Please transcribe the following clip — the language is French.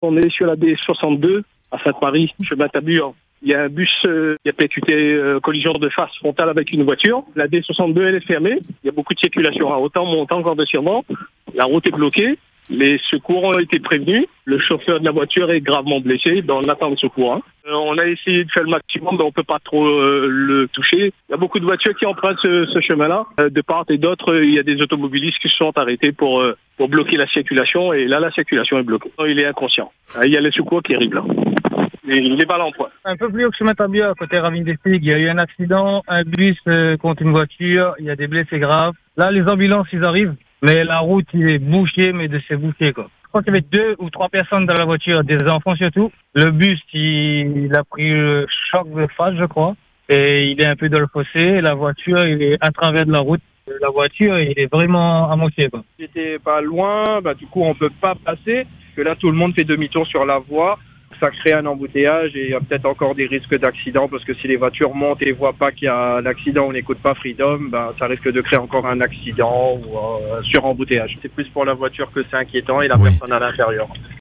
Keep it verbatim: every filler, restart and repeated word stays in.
On est sur la D soixante-deux à Sainte-Marie, chemin Tabur. Il y a un bus euh, qui a percuté euh, collision de face frontale avec une voiture. La D soixante-deux, elle est fermée. Il y a beaucoup de circulation à autant montant qu'en descendant. La route est bloquée. Les secours ont été prévenus. Le chauffeur de la voiture est gravement blessé. On attend le secours. Hein. Euh, on a essayé de faire le maximum, mais on peut pas trop euh, le toucher. Il y a beaucoup de voitures qui empruntent ce, ce chemin-là. Euh, de part et d'autre, il y a des automobilistes qui se sont arrêtés pour, euh, pour bloquer la circulation. Et là, la circulation est bloquée. Il est inconscient. Il y a les secours qui arrivent là. Et il est pas l'emploi. Un peu plus haut que chemin Tabia, côté Ravine des Figues, il y a eu un accident, un bus euh, contre une voiture, il y a des blessés graves. Là, les ambulances, ils arrivent, mais la route, il est bouchée, mais de c'est bouché, quoi. Je crois qu'il y avait deux ou trois personnes dans la voiture, des enfants surtout. Le bus, il, il a pris le choc de face, je crois, et il est un peu dans le fossé. La voiture, il est à travers de la route. La voiture, il est vraiment à moitié, quoi. J'étais pas loin, bah, du coup, on peut pas passer, que là, tout le monde fait demi-tour sur la voie. Ça crée un embouteillage et il y a peut-être encore des risques d'accident parce que si les voitures montent et voient pas qu'il y a l'accident, on n'écoute pas Freedom, ben, ça risque de créer encore un accident ou un surembouteillage. C'est plus pour la voiture que c'est inquiétant et la Oui. personne à l'intérieur.